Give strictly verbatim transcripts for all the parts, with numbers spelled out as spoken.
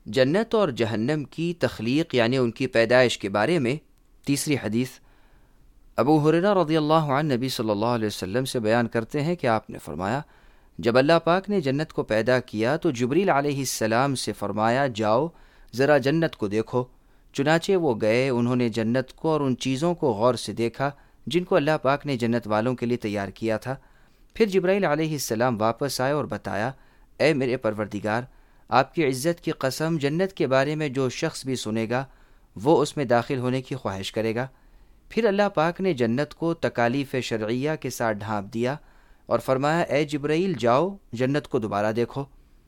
جنت اور جہنم کی تخلیق یعنی ان کی پیدائش کے بارے میں تیسری حدیث ابو ہریرہ رضی اللہ عنہ نبی صلی اللہ علیہ وسلم سے بیان کرتے ہیں کہ آپ نے فرمایا، جب اللہ پاک نے جنت کو پیدا کیا تو جبریل علیہ السلام سے فرمایا، جاؤ ذرا جنت کو دیکھو۔ چنانچہ وہ گئے، انہوں نے جنت کو اور ان چیزوں کو غور سے دیکھا جن کو اللہ پاک نے جنت والوں کے لیے تیار کیا تھا۔ پھر جبرائیل علیہ السلام واپس آئے اور بتایا، اے میرے پروردگار، آپ کی عزت کی قسم، جنت کے بارے میں جو شخص بھی سنے گا وہ اس میں داخل ہونے کی خواہش کرے گا۔ پھر اللہ پاک نے جنت کو تکالیف شرعیہ کے ساتھ ڈھانپ دیا اور فرمایا، اے جبرائیل جاؤ جنت کو دوبارہ دیکھو۔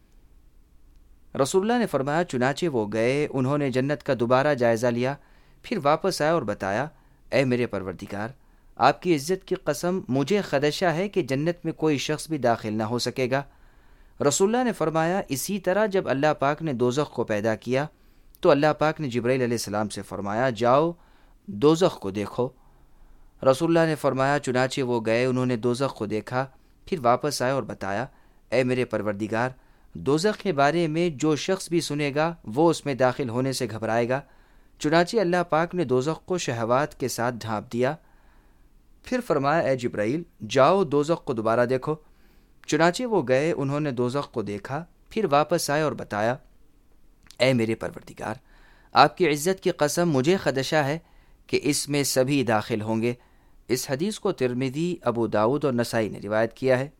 رسول اللہ نے فرمایا، چنانچہ وہ گئے، انہوں نے جنت کا دوبارہ جائزہ لیا، پھر واپس آئے اور بتایا، اے میرے پروردگار، آپ کی عزت کی قسم، مجھے خدشہ ہے کہ جنت میں کوئی شخص بھی داخل نہ ہو سکے گا۔ رسول اللہ نے فرمایا، اسی طرح جب اللہ پاک نے دوزخ کو پیدا کیا تو اللہ پاک نے جبرائیل علیہ السلام سے فرمایا، جاؤ دوزخ کو دیکھو۔ رسول اللہ نے فرمایا، چنانچہ وہ گئے، انہوں نے دوزخ کو دیکھا، پھر واپس آئے اور بتایا، اے میرے پروردگار، دوزخ کے بارے میں جو شخص بھی سنے گا وہ اس میں داخل ہونے سے گھبرائے گا۔ چنانچہ اللہ پاک نے دوزخ کو شہوات کے ساتھ ڈھانپ دیا۔ پھر فرمایا، اے جبرائیل جاؤ دوزخ کو دوبارہ دیکھو۔ چنانچہ وہ گئے، انہوں نے دوزخ کو دیکھا، پھر واپس آئے اور بتایا، اے میرے پروردگار، آپ کی عزت کی قسم، مجھے خدشہ ہے کہ اس میں سبھی داخل ہوں گے۔ اس حدیث کو ترمذی، ابو داؤد اور نسائی نے روایت کیا ہے۔